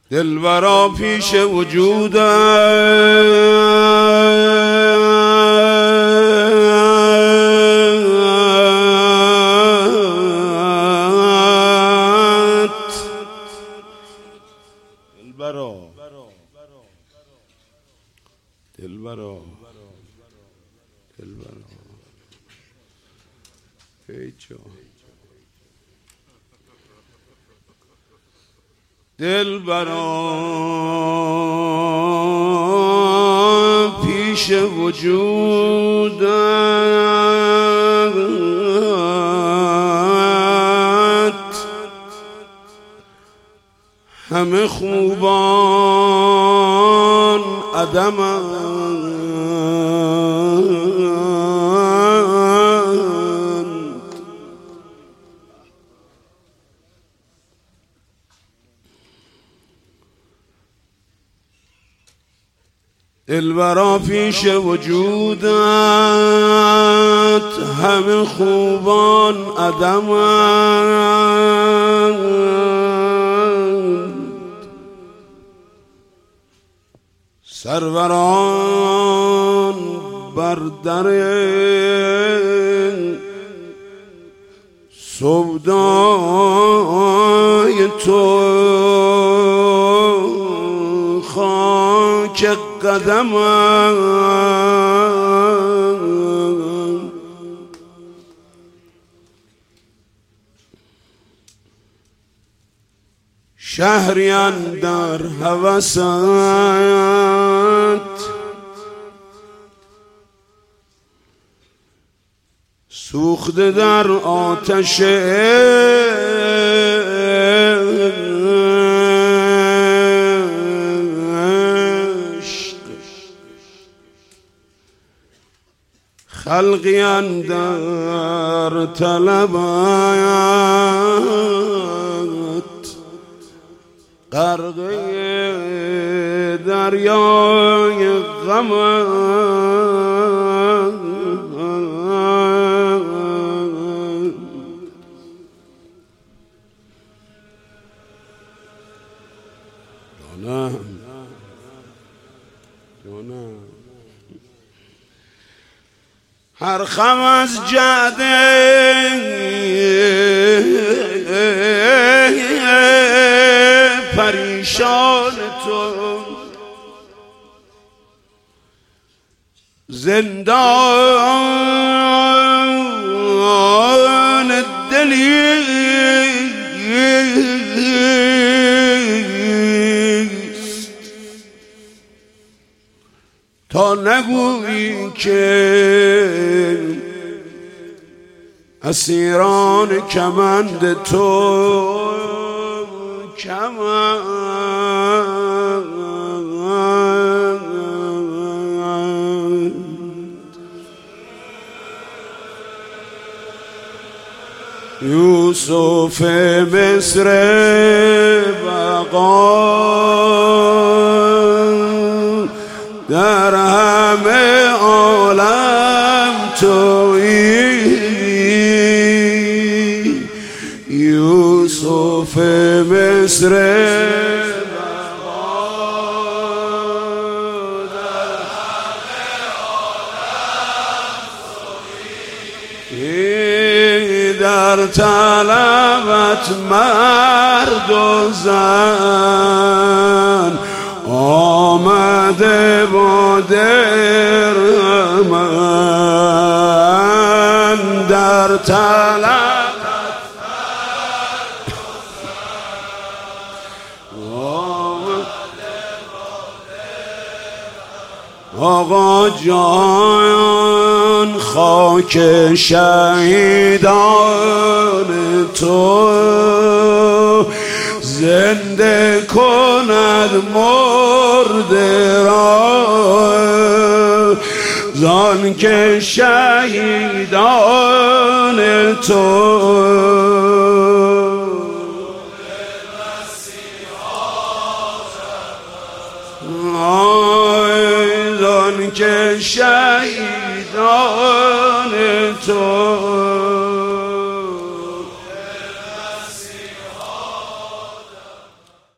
دلبرا پیش وجودت دلبرا دلبرا پیش وجودت همه خوبان عدمند. دلبرا پیش وجودت همه خوبان عدمند. سروران بر در سودای تو خاک قدمم. شهری اندر هوست سوخته در آتش خلقی اندر طلبت غرقه دریای غمت. هر خم از جعده پریشان تو زندان دلیست تا نگویی که اسیران کمند تو یوسف مصر بقا در همه عالم تویی. یوسف مصر بقا در همه عالم تویی. در طلبت مرد و زن آمده با درمن. در طلبت آقا جان خاک شهیدان تو زنده کند مرده را زان که شهیدان تو زان که شهیدان تو